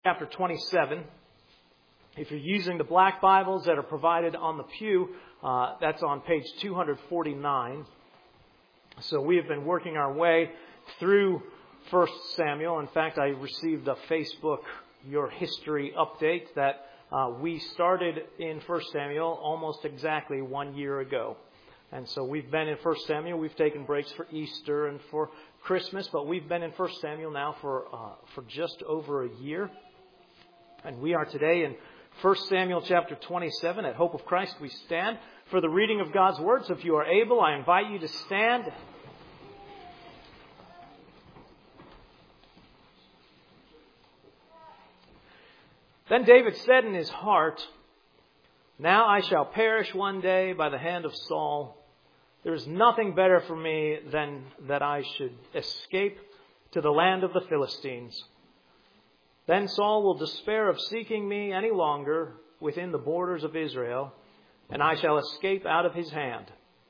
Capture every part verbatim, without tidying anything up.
Chapter twenty-seven. If you're using the black Bibles that are provided on the pew, uh, that's on page two forty-nine. So we have been working our way through First Samuel. In fact, I received a Facebook Your History update that uh, we started in First Samuel almost exactly one year ago. And so we've been in First Samuel. We've taken breaks for Easter and for Christmas, but we've been in First Samuel now for uh, for just over a year. And we are today in First Samuel chapter twenty-seven. At Hope of Christ, we stand for the reading of God's Word. So if you are able, I invite you to stand. Then David said in his heart, "Now I shall perish one day by the hand of Saul. There is nothing better for me than that I should escape to the land of the Philistines. Then Saul will despair of seeking me any longer within the borders of Israel, and I shall escape out of his hand."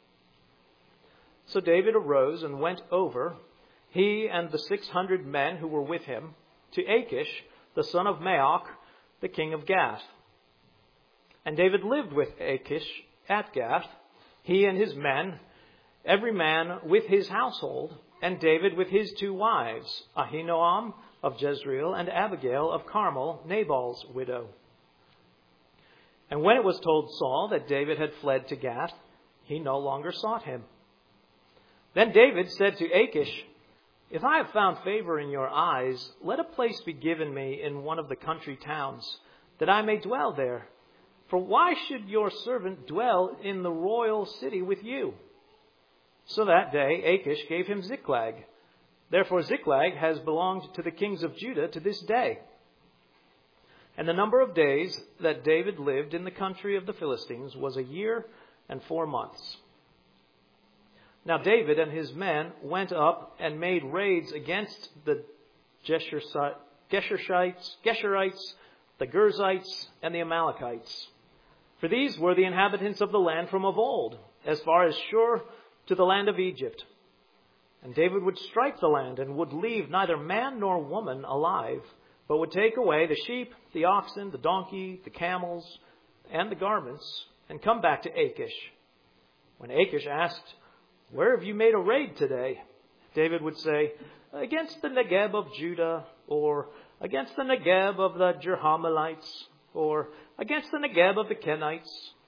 So David arose and went over, he and the six hundred men who were with him, to Achish, the son of Maoch, the king of Gath. And David lived with Achish at Gath, he and his men, every man with his household, and David with his two wives, Ahinoam of Jezreel and Abigail of Carmel, Nabal's widow. And when it was told Saul that David had fled to Gath, he no longer sought him. Then David said to Achish, "If I have found favor in your eyes, let a place be given me in one of the country towns, that I may dwell there. For why should your servant dwell in the royal city with you?" So that day Achish gave him Ziklag. Therefore Ziklag has belonged to the kings of Judah to this day. And the number of days that David lived in the country of the Philistines was a year and four months. Now David and his men went up and made raids against the Geshurites, Geshurites, the Girzites, and the Amalekites. For these were the inhabitants of the land from of old, as far as Shur to the land of Egypt. And David would strike the land and would leave neither man nor woman alive, but would take away the sheep, the oxen, the donkey, the camels, and the garments, and come back to Achish. When Achish asked, "Where have you made a raid today?" David would say, "Against the Negeb of Judah," or "against the Negeb of the Jerahmeelites," or "against the Negeb of the Kenites."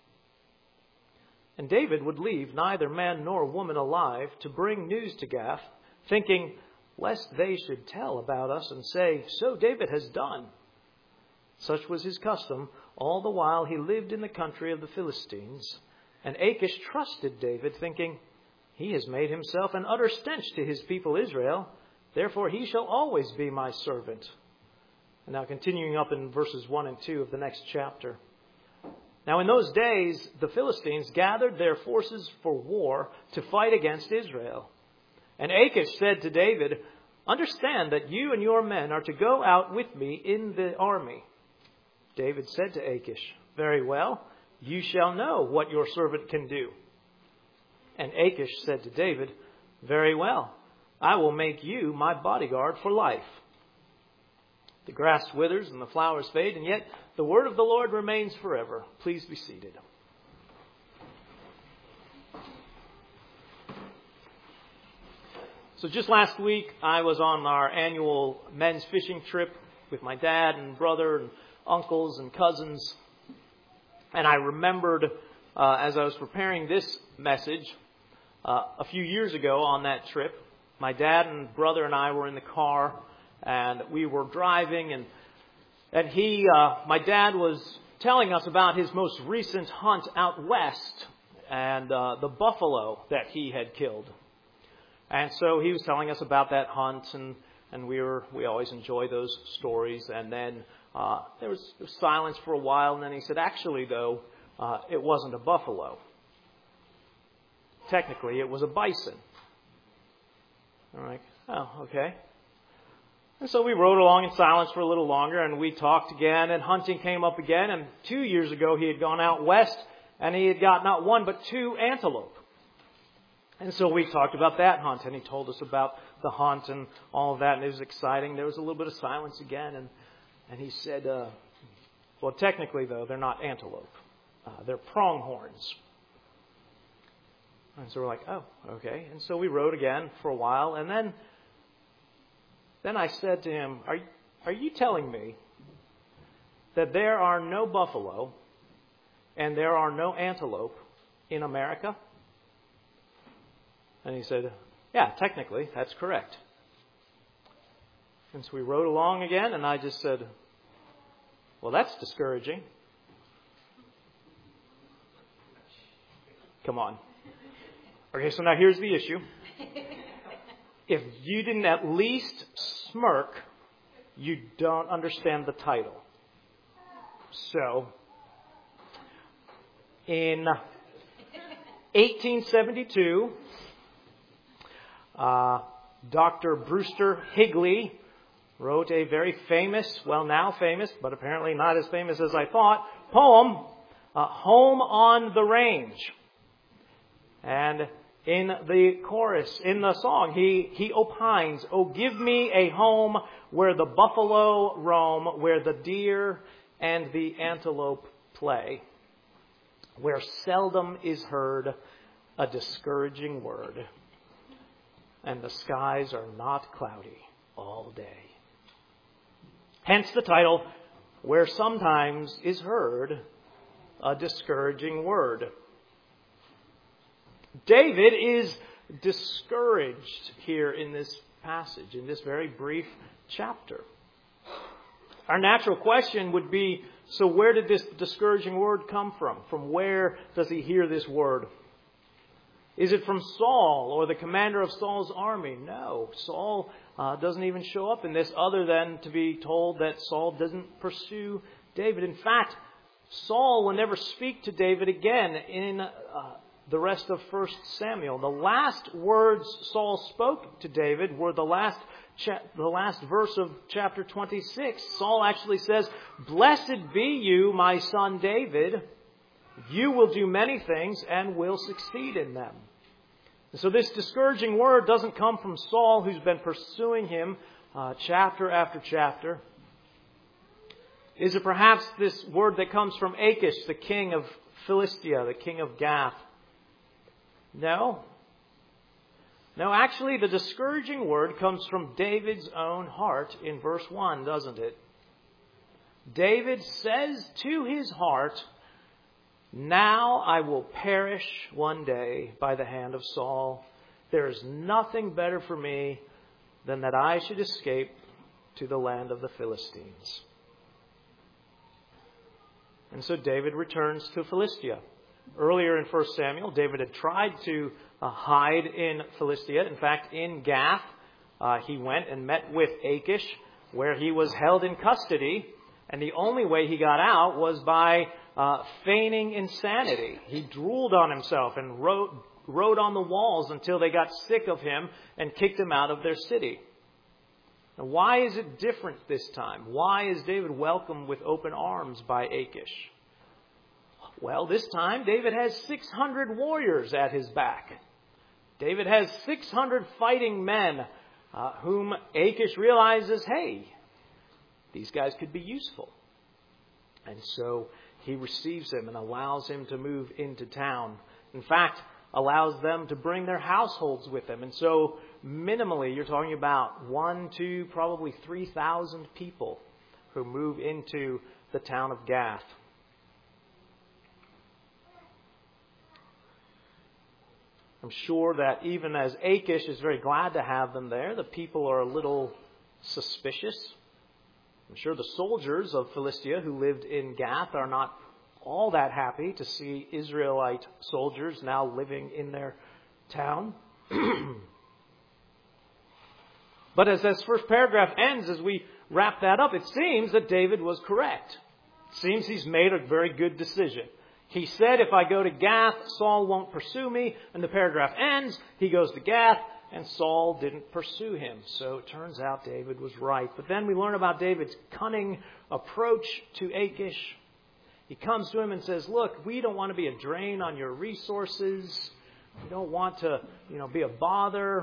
And David would leave neither man nor woman alive to bring news to Gath, thinking, lest they should tell about us and say, "So David has done." Such was his custom all the while he lived in the country of the Philistines. And Achish trusted David, thinking, "He has made himself an utter stench to his people Israel. Therefore he shall always be my servant." And now continuing up in verses one and two of the next chapter. Now in those days, the Philistines gathered their forces for war to fight against Israel. And Achish said to David, "Understand that you and your men are to go out with me in the army." David said to Achish, "Very well, you shall know what your servant can do." And Achish said to David, "Very well, I will make you my bodyguard for life." The grass withers and the flowers fade, and yet the word of the Lord remains forever. Please be seated. So just last week, I was on our annual men's fishing trip with my dad and brother and uncles and cousins. And I remembered, uh, as I was preparing this message, uh, a few years ago on that trip, my dad and brother and I were in the car, and we were driving, and and he, uh, my dad was telling us about his most recent hunt out west and uh, the buffalo that he had killed. And so he was telling us about that hunt, and, and we were we always enjoy those stories. And then uh, there, was, there was silence for a while, and then he said, "Actually, though, uh, it wasn't a buffalo. Technically, it was a bison." I'm like, "Oh, okay." And so we rode along in silence for a little longer, and we talked again, and hunting came up again. And two years ago, he had gone out west, and he had got not one, but two antelope. And so we talked about that hunt, and he told us about the hunt and all of that, and it was exciting. There was a little bit of silence again, and And he said, uh, well, technically, though, they're not antelope. Uh, they're pronghorns. And so we're like, oh, okay. And so we rode again for a while. And then then I said to him, are, are you telling me that there are no buffalo and there are no antelope in America? And he said, yeah, technically, that's correct. And so we rode along again, and I just said, well, that's discouraging. Come on. Okay, so now here's the issue. If you didn't at least smirk, you don't understand the title. So, in eighteen seventy-two, uh, Doctor Brewster Higley wrote a very famous, well now famous, but apparently not as famous as I thought, poem, uh, Home on the Range. And in the chorus, in the song, he, he opines, oh, give me a home where the buffalo roam, where the deer and the antelope play, where seldom is heard a discouraging word, and the skies are not cloudy all day. Hence the title, where sometimes is heard a discouraging word. David is discouraged here in this passage, in this very brief chapter. Our natural question would be, so where did this discouraging word come from? From where does he hear this word? Is it from Saul or the commander of Saul's army? No, Saul uh, doesn't even show up in this other than to be told that Saul doesn't pursue David. In fact, Saul will never speak to David again in uh, the rest of First Samuel. The last words Saul spoke to David were the last cha- the last verse of chapter twenty-six. Saul actually says, "Blessed be you, my son David. You will do many things and will succeed in them." And so this discouraging word doesn't come from Saul, who's been pursuing him uh, chapter after chapter. Is it perhaps this word that comes from Achish, the king of Philistia, the king of Gath? No. No, actually, the discouraging word comes from David's own heart in verse one, doesn't it? David says to his heart, "Now I will perish one day by the hand of Saul. There is nothing better for me than that I should escape to the land of the Philistines." And so David returns to Philistia. Earlier in First Samuel, David had tried to uh, hide in Philistia. In fact, in Gath, uh, he went and met with Achish, where he was held in custody. And the only way he got out was by uh, feigning insanity. He drooled on himself and wrote, wrote on the walls until they got sick of him and kicked him out of their city. Now, why is it different this time? Why is David welcomed with open arms by Achish? Well, this time David has six hundred warriors at his back. David has six hundred fighting men uh, whom Achish realizes, hey, these guys could be useful. And so he receives him and allows him to move into town. In fact, allows them to bring their households with them. And so minimally, you're talking about one, two, probably three thousand people who move into the town of Gath. I'm sure that even as Achish is very glad to have them there, the people are a little suspicious. I'm sure the soldiers of Philistia who lived in Gath are not all that happy to see Israelite soldiers now living in their town. But as this first paragraph ends, as we wrap that up, it seems that David was correct. It seems he's made a very good decision. He said, if I go to Gath, Saul won't pursue me. And the paragraph ends, he goes to Gath, and Saul didn't pursue him. So it turns out David was right. But then we learn about David's cunning approach to Achish. He comes to him and says, look, we don't want to be a drain on your resources. We don't want to, you know, be a bother.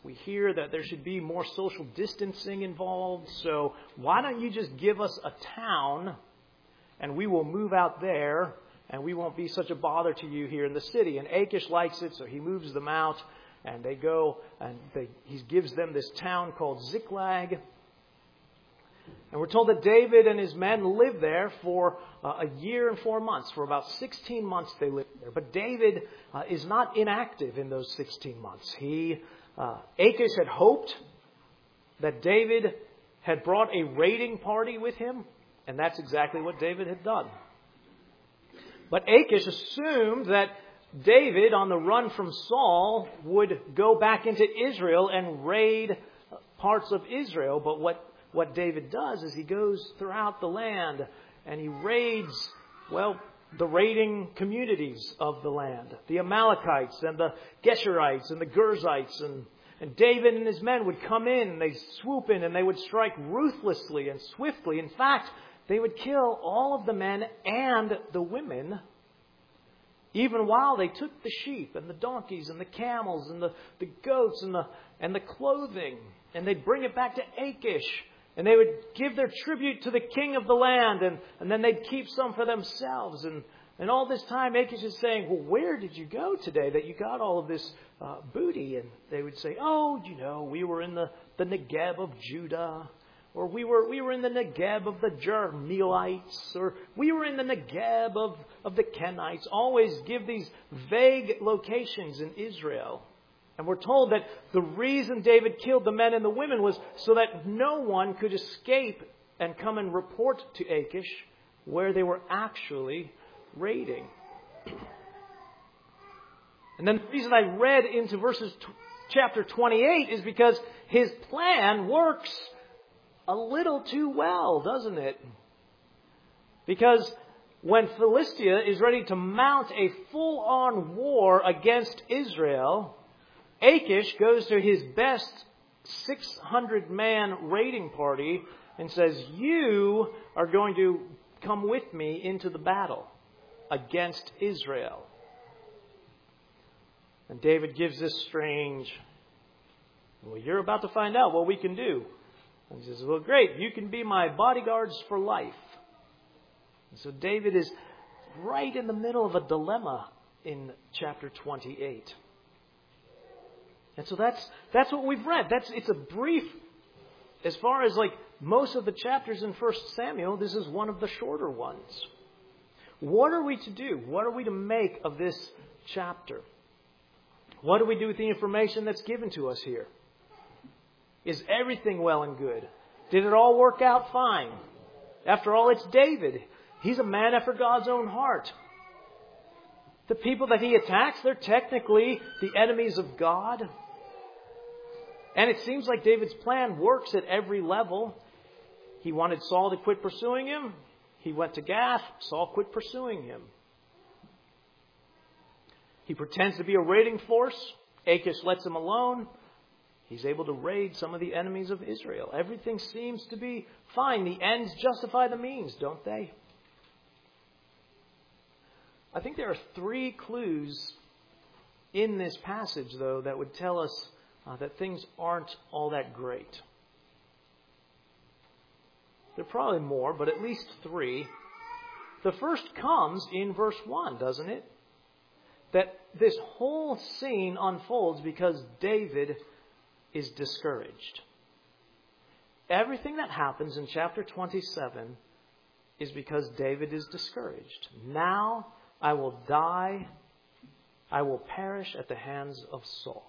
We hear that there should be more social distancing involved. So why don't you just give us a town and we will move out there and we won't be such a bother to you here in the city. And Achish likes it, so he moves them out. And they go, and they, he gives them this town called Ziklag. And we're told that David and his men lived there for uh, a year and four months. For about sixteen months they lived there. But David uh, is not inactive in those sixteen months. He, uh, Achish had hoped that David had brought a raiding party with him. And that's exactly what David had done. But Achish assumed that David, on the run from Saul, would go back into Israel and raid parts of Israel. But what, what David does is he goes throughout the land and he raids, well, the raiding communities of the land. The Amalekites and the Geshurites and the Girzites. And, and David and his men would come in and they'd swoop in and they would strike ruthlessly and swiftly. In fact, they would kill all of the men and the women, even while they took the sheep and the donkeys and the camels and the, the goats and the and the clothing. And they'd bring it back to Achish. And they would give their tribute to the king of the land. And, and then they'd keep some for themselves. And, and all this time Achish is saying, well, where did you go today that you got all of this uh, booty? And they would say, oh, you know, we were in the, the Negeb of Judah. Or we were we were in the Negeb of the Jermelites, or we were in the Negeb of, of the Kenites. Always give these vague locations in Israel. And we're told that the reason David killed the men and the women was so that no one could escape and come and report to Achish where they were actually raiding. And then the reason I read into verses t- chapter twenty-eight is because his plan works a little too well, doesn't it? Because when Philistia is ready to mount a full-on war against Israel, Achish goes to his best six hundred man raiding party and says, you are going to come with me into the battle against Israel. And David gives this strange, well, you're about to find out what we can do. And he says, well, great, you can be my bodyguards for life. And so David is right in the middle of a dilemma in chapter twenty-eight. And so that's that's what we've read. That's it's a brief, as far as like most of the chapters in First Samuel, this is one of the shorter ones. What are we to do? What are we to make of this chapter? What do we do with the information that's given to us here? Is everything well and good? Did it all work out fine? After all, it's David. He's a man after God's own heart. The people that he attacks, they're technically the enemies of God. And it seems like David's plan works at every level. He wanted Saul to quit pursuing him. He went to Gath. Saul quit pursuing him. He pretends to be a raiding force. Achish lets him alone. He's able to raid some of the enemies of Israel. Everything seems to be fine. The ends justify the means, don't they? I think there are three clues in this passage, though, that would tell us uh, that things aren't all that great. There are probably more, but at least three. The first comes in verse one, doesn't it? That this whole scene unfolds because David is discouraged. Everything that happens in chapter twenty-seven is because David is discouraged. Now I will die, I will perish at the hands of Saul.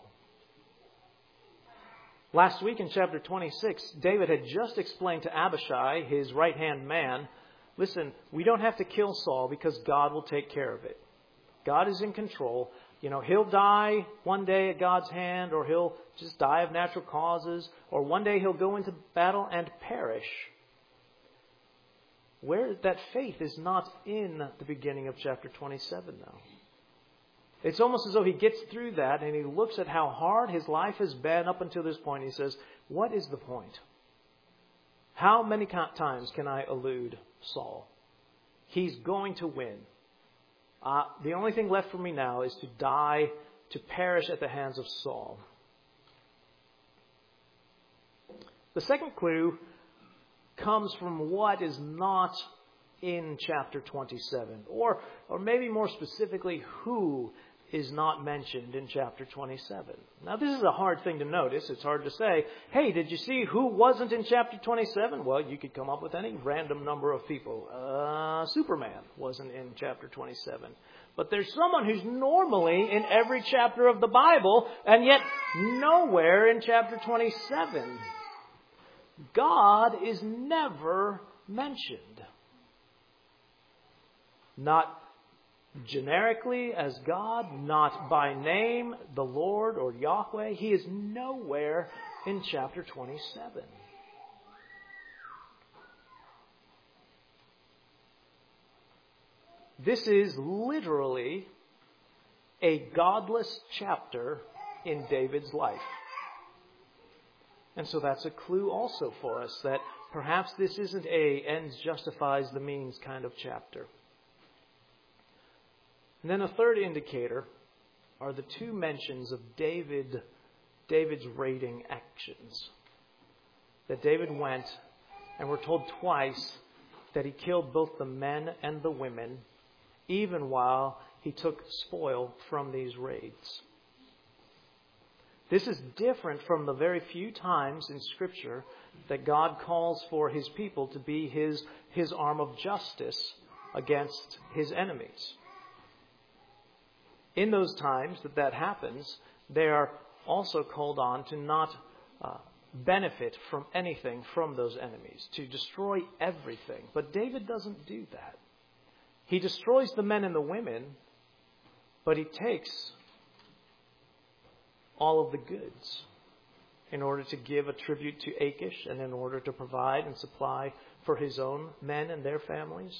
Last week in chapter twenty-six, David had just explained to Abishai, his right-hand man, listen, we don't have to kill Saul because God will take care of it. God is in control. You know, he'll die one day at God's hand, or he'll just die of natural causes, or one day he'll go into battle and perish. Where that faith is not in the beginning of chapter twenty-seven now. It's almost as though he gets through that and he looks at how hard his life has been up until this point. He says, what is the point? How many times can I elude Saul? He's going to win. Uh, the only thing left for me now is to die, to perish at the hands of Saul. The second clue comes from what is not in chapter twenty-seven, or, or maybe more specifically, who is not mentioned in chapter twenty-seven. Now, this is a hard thing to notice. It's hard to say, hey, did you see who wasn't in chapter twenty-seven? Well, you could come up with any random number of people. Uh, Superman wasn't in chapter twenty-seven. But there's someone who's normally in every chapter of the Bible, and yet nowhere in chapter twenty-seven. God is never mentioned. Not generically as God, not by name, the Lord or Yahweh. He is nowhere in chapter twenty-seven. This is literally a godless chapter in David's life. And so that's a clue also for us that perhaps this isn't a ends justifies the means kind of chapter. And then a third indicator are the two mentions of David, David's raiding actions. That David went, and we're told twice that he killed both the men and the women, even while he took spoil from these raids. This is different from the very few times in Scripture that God calls for His people to be His, His arm of justice against His enemies. In those times that that happens, they are also called on to not uh, benefit from anything from those enemies, to destroy everything. But David doesn't do that. He destroys the men and the women, but he takes all of the goods in order to give a tribute to Achish and in order to provide and supply for his own men and their families.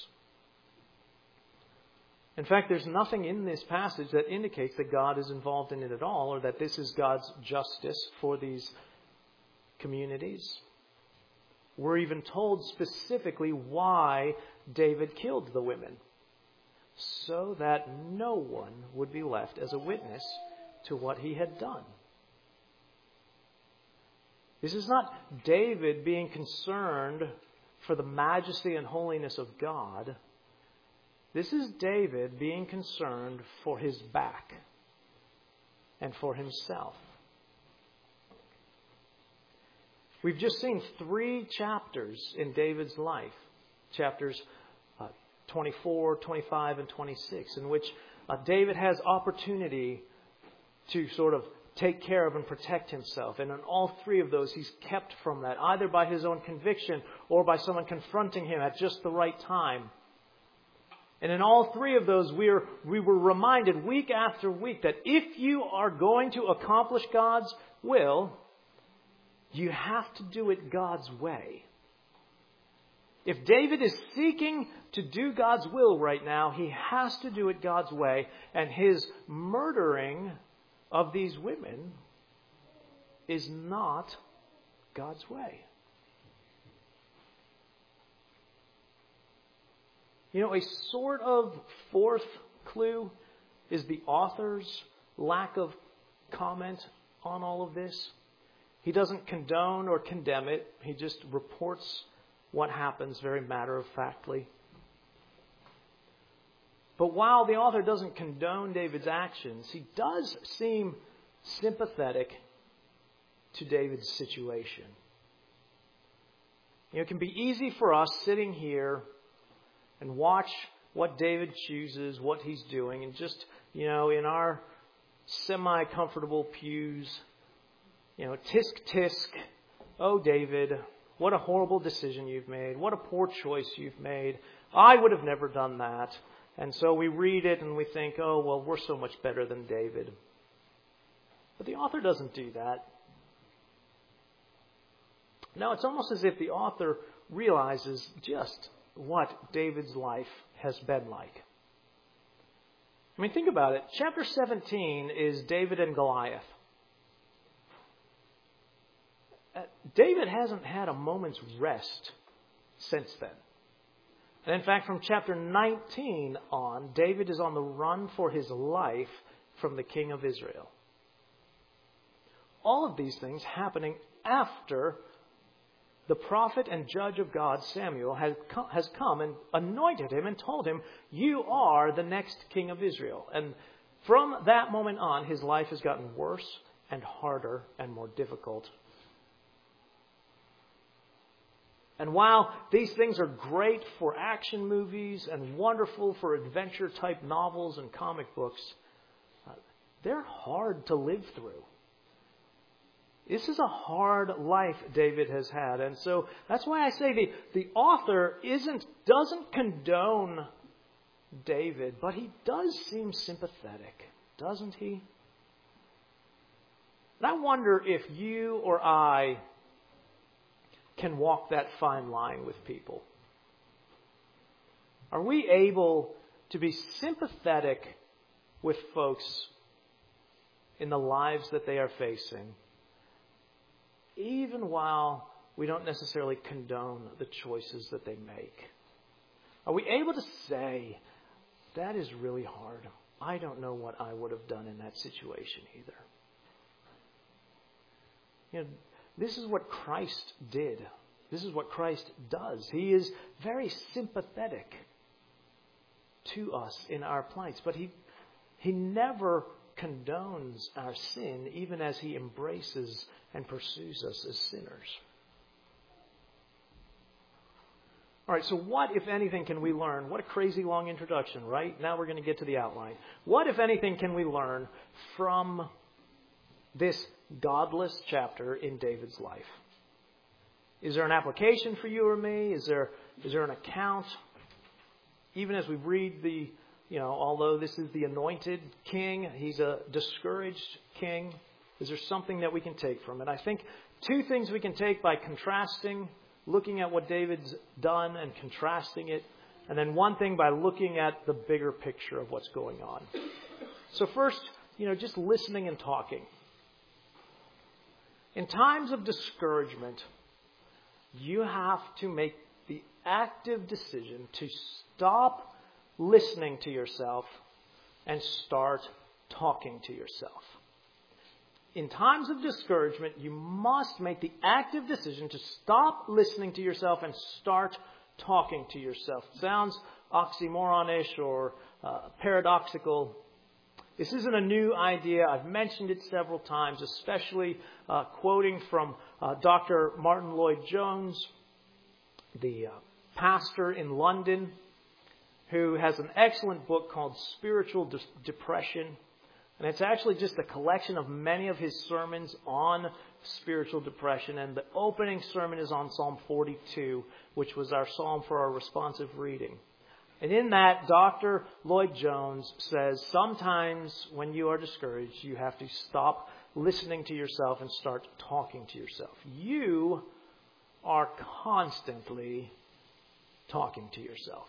In fact, there's nothing in this passage that indicates that God is involved in it at all, or that this is God's justice for these communities. We're even told specifically why David killed the women, so that no one would be left as a witness to what he had done. This is not David being concerned for the majesty and holiness of God. This is David being concerned for his back and for himself. We've just seen three chapters in David's life, chapters uh, twenty-four, twenty-five, and twenty-six, in which uh, David has opportunity to sort of take care of and protect himself. And in all three of those, he's kept from that, either by his own conviction or by someone confronting him at just the right time. And in all three of those, we, are, we were reminded week after week that if you are going to accomplish God's will, you have to do it God's way. If David is seeking to do God's will right now, he has to do it God's way. And his murdering of these women is not God's way. You know, a sort of fourth clue is the author's lack of comment on all of this. He doesn't condone or condemn it. He just reports what happens very matter-of-factly. But while the author doesn't condone David's actions, he does seem sympathetic to David's situation. You know, it can be easy for us sitting here and watch what David chooses, what he's doing, and just, you know, in our semi-comfortable pews, you know, tisk tisk, oh David, what a horrible decision you've made, what a poor choice you've made, I would have never done that. And so we read it and we think, oh, well, we're so much better than David. But the author doesn't do that. No, it's almost as if the author realizes just what David's life has been like. I mean, think about it. Chapter seventeen is David and Goliath. Uh, David hasn't had a moment's rest since then. And in fact, from chapter nineteen on, David is on the run for his life from the king of Israel. All of these things happening after the prophet and judge of God, Samuel, has come, has come and anointed him and told him, you are the next king of Israel. And from that moment on, his life has gotten worse and harder and more difficult. And while these things are great for action movies and wonderful for adventure-type novels and comic books, uh, they're hard to live through. This is a hard life David has had. And so that's why I say the, the author isn't doesn't condone David, but he does seem sympathetic, doesn't he? And I wonder if you or I can walk that fine line with people. Are we able to be sympathetic with folks in the lives that they are facing, even while we don't necessarily condone the choices that they make? Are we able to say, that is really hard. I don't know what I would have done in that situation either. You know, this is what Christ did. This is what Christ does. He is very sympathetic to us in our plights, but he he never condones our sin, even as he embraces and pursues us as sinners. All right, so what, if anything, can we learn? What a crazy long introduction, right? Now we're going to get to the outline. What, if anything, can we learn from this godless chapter in David's life? Is there an application for you or me? Is there is there an account? Even as we read the, you know, although this is the anointed king, he's a discouraged king. Is there something that we can take from it? I think two things we can take by contrasting, looking at what David's done and contrasting it, and then one thing by looking at the bigger picture of what's going on. So first, you know, just listening and talking. In times of discouragement, you have to make the active decision to stop listening to yourself and start talking to yourself. In times of discouragement, you must make the active decision to stop listening to yourself and start talking to yourself. It sounds oxymoronish or uh, paradoxical. This isn't a new idea. I've mentioned it several times, especially uh, quoting from uh, Doctor Martin Lloyd-Jones, the uh, pastor in London, who has an excellent book called Spiritual De- Depression. And it's actually just a collection of many of his sermons on spiritual depression. And the opening sermon is on Psalm forty-two, which was our psalm for our responsive reading. And in that, Doctor Lloyd-Jones says, sometimes when you are discouraged, you have to stop listening to yourself and start talking to yourself. You are constantly talking to yourself.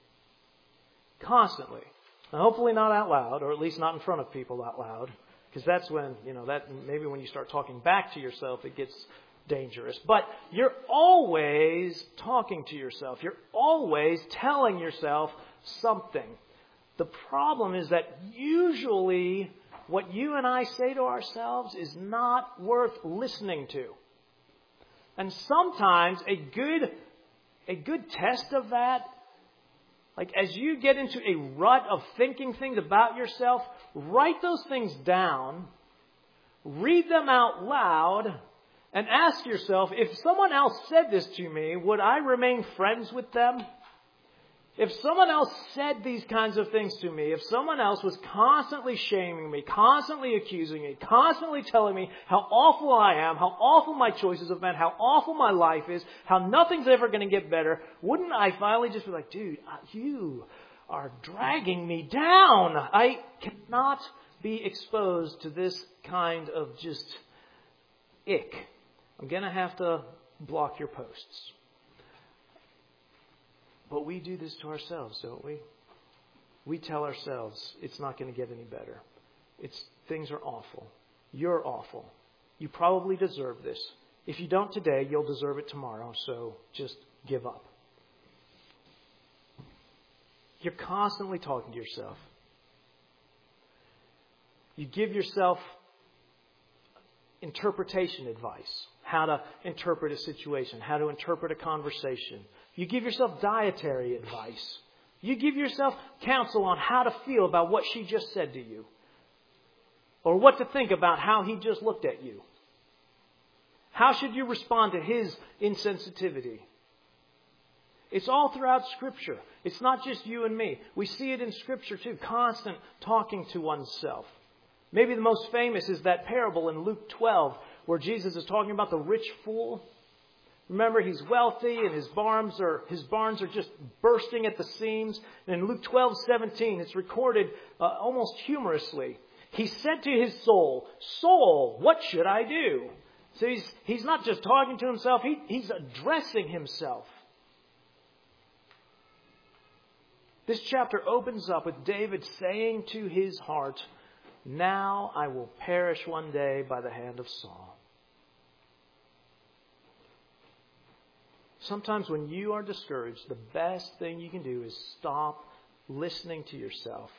Constantly. Now, hopefully not out loud, or at least not in front of people out loud, because that's when, you know, that maybe when you start talking back to yourself, it gets dangerous. But you're always talking to yourself. You're always telling yourself something. The problem is that usually what you and I say to ourselves is not worth listening to. And sometimes a good, a good test of that, like as you get into a rut of thinking things about yourself, write those things down, read them out loud, and ask yourself, if someone else said this to me, would I remain friends with them? If someone else said these kinds of things to me, if someone else was constantly shaming me, constantly accusing me, constantly telling me how awful I am, how awful my choices have been, how awful my life is, how nothing's ever going to get better, wouldn't I finally just be like, dude, you are dragging me down. I cannot be exposed to this kind of just ick. I'm going to have to block your posts. But we do this to ourselves, don't we? We tell ourselves it's not going to get any better. It's things are awful. You're awful. You probably deserve this. If you don't today, you'll deserve it tomorrow, so just give up. You're constantly talking to yourself. You give yourself interpretation advice. how to interpret a situation, how to interpret a conversation. You give yourself dietary advice. You give yourself counsel on how to feel about what she just said to you. Or what to think about how he just looked at you. How should you respond to his insensitivity? It's all throughout Scripture. It's not just you and me. We see it in Scripture too. Constant talking to oneself. Maybe the most famous is that parable in Luke twelve where Jesus is talking about the rich fool. Remember, he's wealthy and his barns are his barns are just bursting at the seams. And in Luke twelve seventeen, it's recorded uh, almost humorously. He said to his soul, "Soul, what should I do?" So he's he's not just talking to himself; he, he's addressing himself. This chapter opens up with David saying to his heart, "Now I will perish one day by the hand of Saul." Sometimes when you are discouraged, the best thing you can do is stop listening to yourself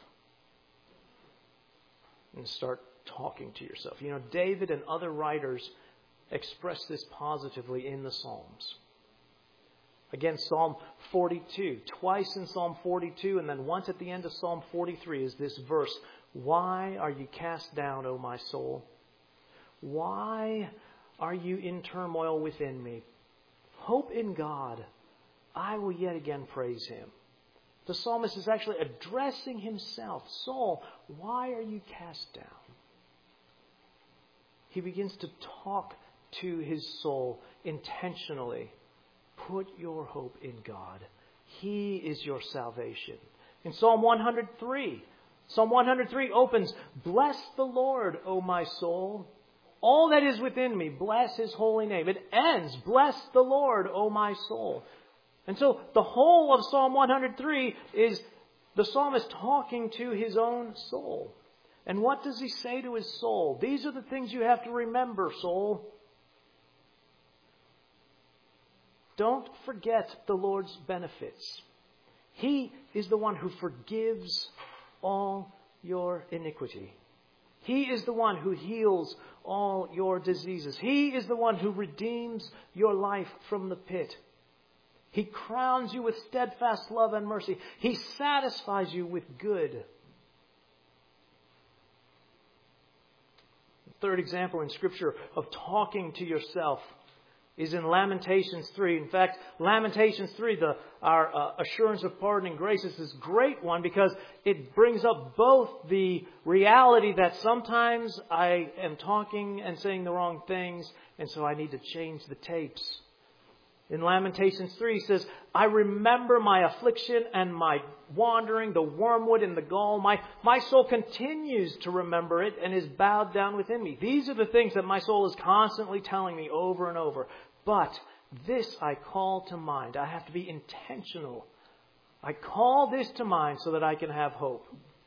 and start talking to yourself. You know, David and other writers express this positively in the Psalms. Again, Psalm forty-two. Twice in Psalm forty-two and then once at the end of Psalm forty-three is this verse. "Why are you cast down, O my soul? Why are you in turmoil within me? Hope in God. I will yet again praise Him." The psalmist is actually addressing himself. "Soul, why are you cast down?" He begins to talk to his soul intentionally. Put your hope in God. He is your salvation. In Psalm one hundred three, Psalm one hundred three opens, "Bless the Lord, O my soul. All that is within me, bless His holy name." It ends, "Bless the Lord, O my soul." And so the whole of Psalm one hundred three is the psalmist talking to his own soul. And what does he say to his soul? These are the things you have to remember, soul. Don't forget the Lord's benefits. He is the one who forgives all your iniquity. He is the one who heals all your diseases. He is the one who redeems your life from the pit. He crowns you with steadfast love and mercy. He satisfies you with good. The third example in Scripture of talking to yourself is in Lamentations three. In fact, Lamentations three, the, our uh, assurance of pardon and grace, is this great one because it brings up both the reality that sometimes I am talking and saying the wrong things, and so I need to change the tapes. In Lamentations three, he says, "I remember my affliction and my wandering, the wormwood and the gall. My, my soul continues to remember it and is bowed down within me." These are the things that my soul is constantly telling me over and over. But this I call to mind. I have to be intentional. I call this to mind so that I can have hope.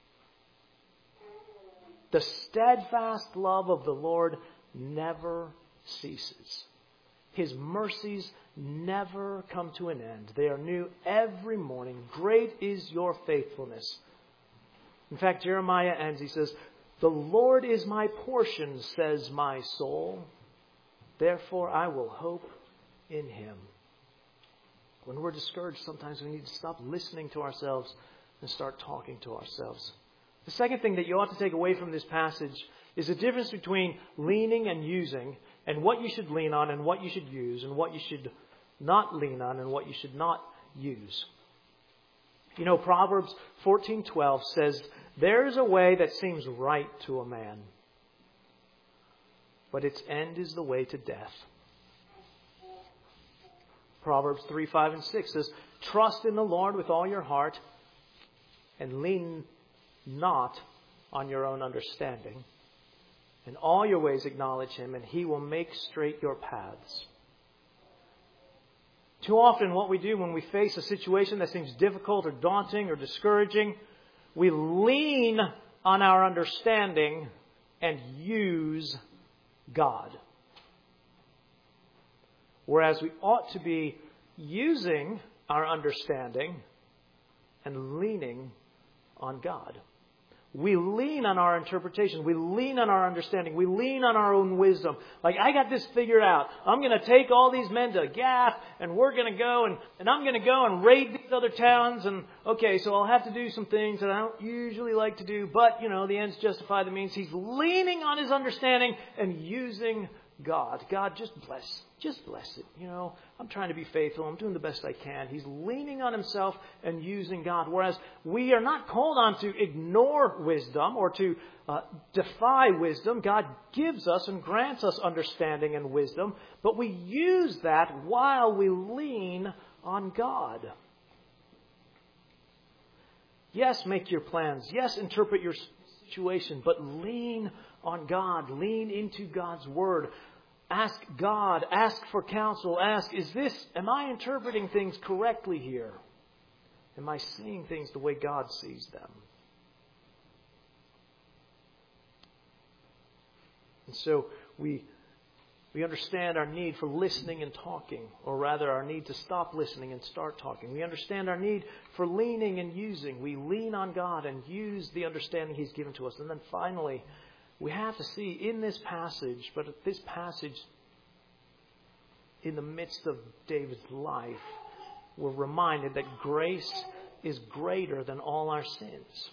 The steadfast love of the Lord never ceases. His mercies never come to an end. They are new every morning. Great is your faithfulness. In fact, Jeremiah ends, he says, "The Lord is my portion, says my soul. Therefore I will hope in Him." When we're discouraged, sometimes we need to stop listening to ourselves and start talking to ourselves. The second thing that you ought to take away from this passage is the difference between leaning and using, and what you should lean on and what you should use, and what you should not lean on and what you should not use. You know, Proverbs fourteen twelve says, "There is a way that seems right to a man, but its end is the way to death." Proverbs three, five, and six says, "Trust in the Lord with all your heart and lean not on your own understanding. In all your ways acknowledge Him, and He will make straight your paths." Too often what we do when we face a situation that seems difficult or daunting or discouraging, we lean on our understanding and use God. Whereas we ought to be using our understanding and leaning on God. we lean on our interpretation. We lean on our understanding. We lean on our own wisdom. Like, I got this figured out. I'm going to take all these men to Gath, and we're going to go, and, and I'm going to go and raid these other towns. And, okay, so I'll have to do some things that I don't usually like to do. But, you know, the ends justify the means. He's leaning on his understanding and using God. God, just bless. Just bless it. You know, I'm trying to be faithful. I'm doing the best I can. He's leaning on himself and using God. Whereas we are not called on to ignore wisdom or to uh, defy wisdom. God gives us and grants us understanding and wisdom. But we use that while we lean on God. Yes, make your plans. Yes, interpret your situation. But lean on God. Lean into God's Word. Ask God, ask for counsel, ask, is this, am I interpreting things correctly here? Am I seeing things the way God sees them? And so we we understand our need for listening and talking, or rather our need to stop listening and start talking. We understand our need for leaning and using. We lean on God and use the understanding He's given to us. And then finally, we have to see in this passage, but this passage, in the midst of David's life, we're reminded that grace is greater than all our sins.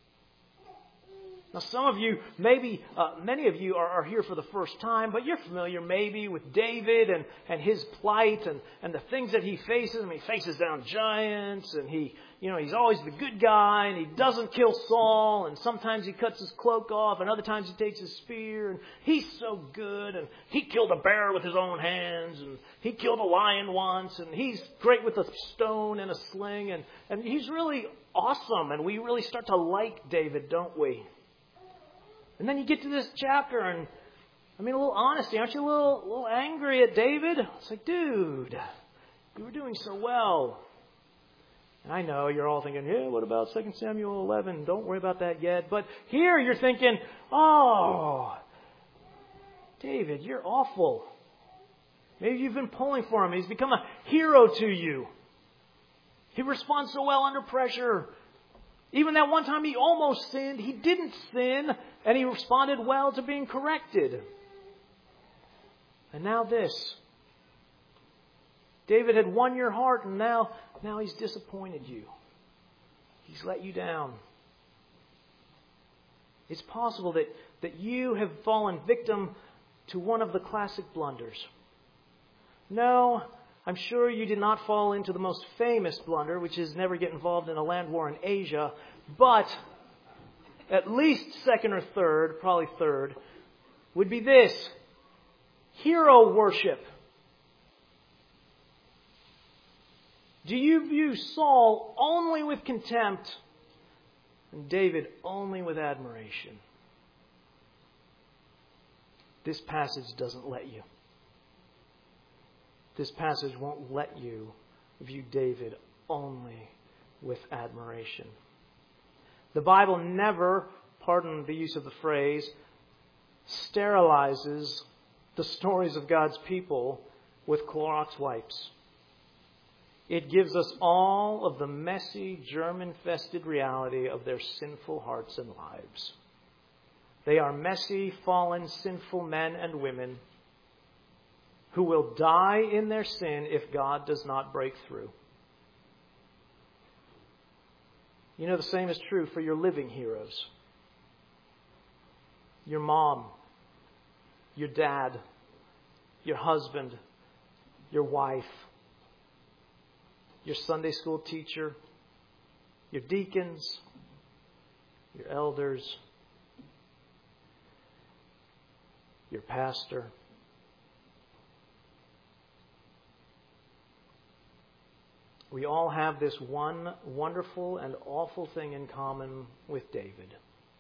Now, some of you, maybe uh, many of you are, are here for the first time, but you're familiar maybe with David and, and his plight and, and the things that he faces. I mean, he faces down giants, and he, you know, he's always the good guy, and he doesn't kill Saul, and sometimes he cuts his cloak off, and other times he takes his spear, and he's so good, and he killed a bear with his own hands, and he killed a lion once, and he's great with a stone and a sling, and, and he's really awesome, and we really start to like David, don't we? And then you get to this chapter, and I mean, a little honesty. Aren't you a little, a little angry at David? It's like, dude, you were doing so well. And I know you're all thinking, yeah, what about Second Samuel eleven? Don't worry about that yet. But here you're thinking, oh, David, you're awful. Maybe you've been pulling for him. He's become a hero to you. He responds so well under pressure. Even that one time he almost sinned, he didn't sin, and he responded well to being corrected. And now this. David had won your heart, and now, now he's disappointed you. He's let you down. It's possible that, that you have fallen victim to one of the classic blunders. No, I'm sure you did not fall into the most famous blunder, which is never get involved in a land war in Asia, but at least second or third, probably third, would be this: hero worship. Do you view Saul only with contempt and David only with admiration? This passage doesn't let you. This passage won't let you view David only with admiration. The Bible never, pardon the use of the phrase, sterilizes the stories of God's people with Clorox wipes. It gives us all of the messy, germ-infested reality of their sinful hearts and lives. They are messy, fallen, sinful men and women who will die in their sin if God does not break through. You know, the same is true for your living heroes. Your mom, your dad, your husband, your wife, your Sunday school teacher, your deacons, your elders, your pastor. We all have this one wonderful and awful thing in common with David.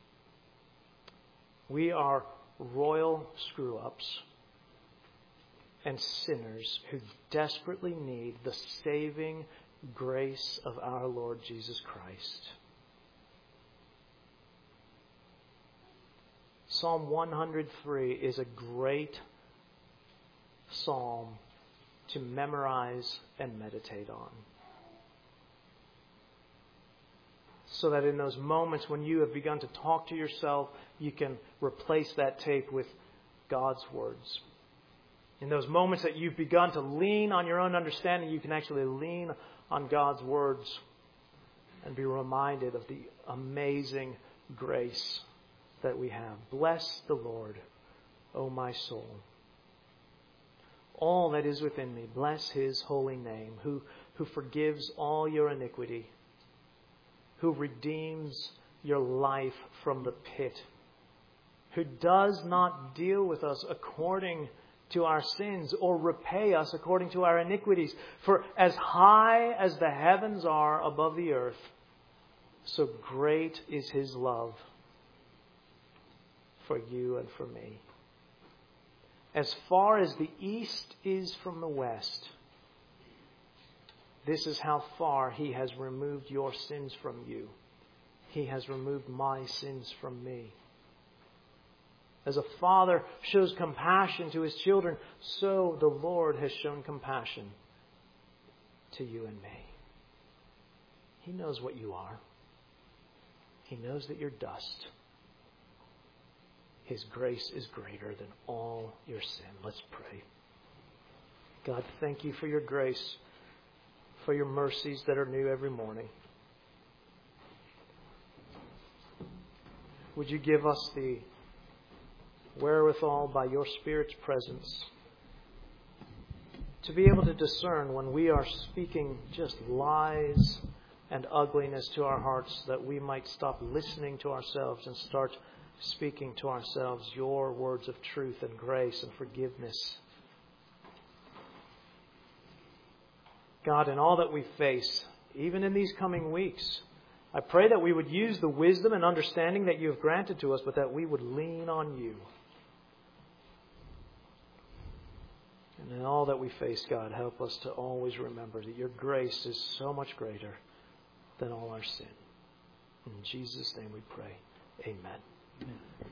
We are royal screw-ups and sinners who desperately need the saving grace of our Lord Jesus Christ. Psalm one hundred three is a great psalm to memorize and meditate on. so that in those moments when you have begun to talk to yourself, you can replace that tape with God's words. In those moments that you've begun to lean on your own understanding, you can actually lean on God's words and be reminded of the amazing grace that we have. Bless the Lord, O my soul. All that is within me, bless His holy name, who, who forgives all your iniquity, who redeems your life from the pit, who does not deal with us according to our sins or repay us according to our iniquities. For as high as the heavens are above the earth, so great is His love for you and for me. As far as the east is from the west, this is how far He has removed your sins from you. He has removed my sins from me. As a father shows compassion to his children, so the Lord has shown compassion to you and me. He knows what you are. He knows that you're dust. His grace is greater than all your sin. Let's pray. God, thank you for your grace, for your mercies that are new every morning. Would you give us the wherewithal by your Spirit's presence to be able to discern when we are speaking just lies and ugliness to our hearts, that we might stop listening to ourselves and start speaking to ourselves your words of truth and grace and forgiveness. God, in all that we face, even in these coming weeks, I pray that we would use the wisdom and understanding that you have granted to us, but that we would lean on you. And in all that we face, God, help us to always remember that your grace is so much greater than all our sin. In Jesus' name we pray. Amen. Amen.